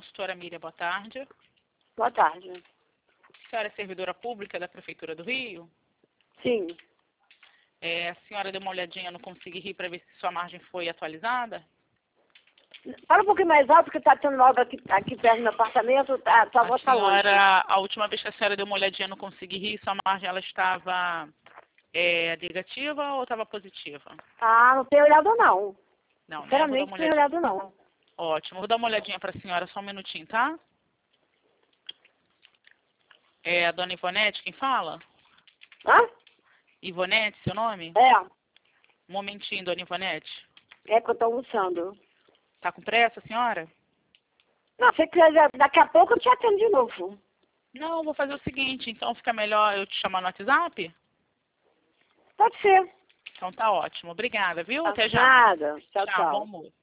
consultora Miriam, boa tarde. Boa tarde. A senhora é servidora pública da Prefeitura do Rio? Sim. A senhora deu uma olhadinha no Consiga Rir para ver se sua margem foi atualizada? Fala um pouquinho mais alto, porque tá tendo obra aqui perto do meu apartamento, tua voz tá longe. A última vez que a senhora deu uma olhadinha no Consiga Rir, sua margem ela estava negativa ou estava positiva? Ah, não tenho olhado não. Não, né? Sinceramente, não tenho olhado não. Ótimo, vou dar uma olhadinha para a senhora, só um minutinho, tá? É a dona Ivonete quem fala? Hã? Ivonete, seu nome? É. Um momentinho, dona Ivonete. É que eu tô almoçando. Tá com pressa, senhora? Não, se quiser, daqui a pouco eu te atendo de novo. Não, vou fazer o seguinte, então fica melhor eu te chamar no WhatsApp? Pode ser. Então tá ótimo, obrigada, viu? Tá. Até já. Nada. Tchau, Tchau, bom tchau. almoço.